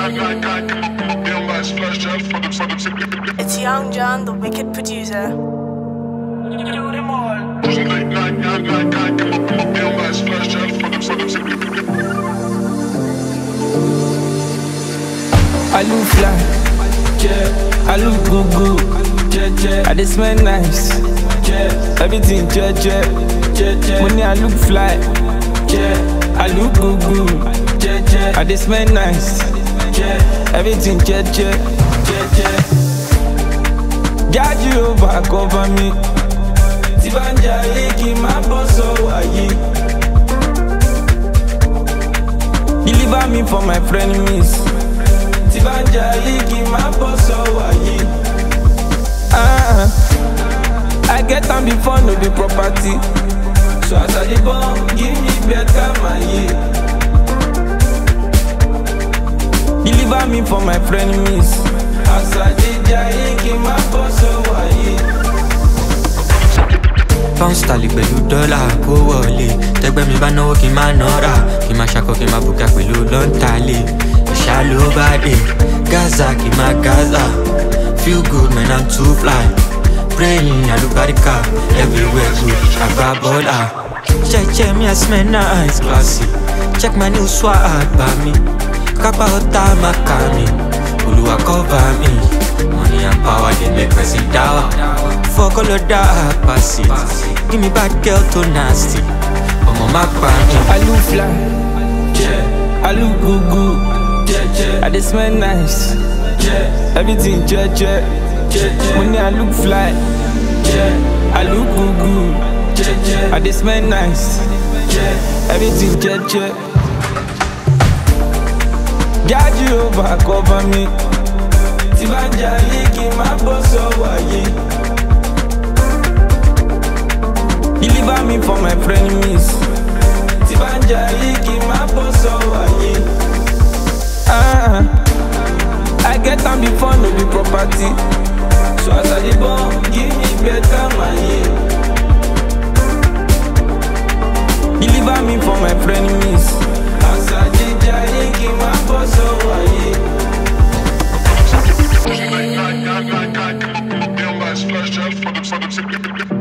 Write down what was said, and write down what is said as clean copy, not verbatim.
It's Young John, the wicked producer. I look fly, yeah. I look good, yeah. I just smell nice, yeah. Everything, yeah. Money, I look fly, yeah. I look good, yeah. I just smell nice, yeah. Everything, yeah. God, you over, cover me. Tibanja, Iki, my boss, so are you? Deliver me for my frenemies. Tibanja, Iki, my boss, so are you? I get them before no be property. So as I dey born, give me better money. Deliver me for my frenemies. As I dey Iki, my boss, so are you? Pound sterling pẹ̀lú dọ́là kó wọlé. Tẹ́gbẹ́ mi bá náwó kí n má nọ́ra. Kí n má ṣakọ kí n má bùkà pẹ̀lú lọ́ntàlẹ̀. Ìṣá ló bá dé. Gaza kí n má Gaza. Feel good man I'm too fly. Praying alubarika everywhere good. Àgbà bọ́là. Check me I smell nice classy. Check my new swag bá mi. Kápá ọ̀tá má kà mí. Olúwa cover me. Money and power they make person down. Fuck all of that pass it. Give me bad girl too nasty. My I look fly, yeah. I look good, yeah. I just smell nice, yeah. Everything, yeah. Money I look fly, yeah. I look good, yeah. I just smell nice, yeah. Everything, yeah. God, you over, cover me. Tibanja, Iki, my boss, so are you? Deliver me for my frenemies. Tibanja, Iki, my boss, so are you? I get them before no be property. So as I dey born, give me better money. Deliver me for my frenemies. As I dey Iki, my boss, so are you? Splash out for them,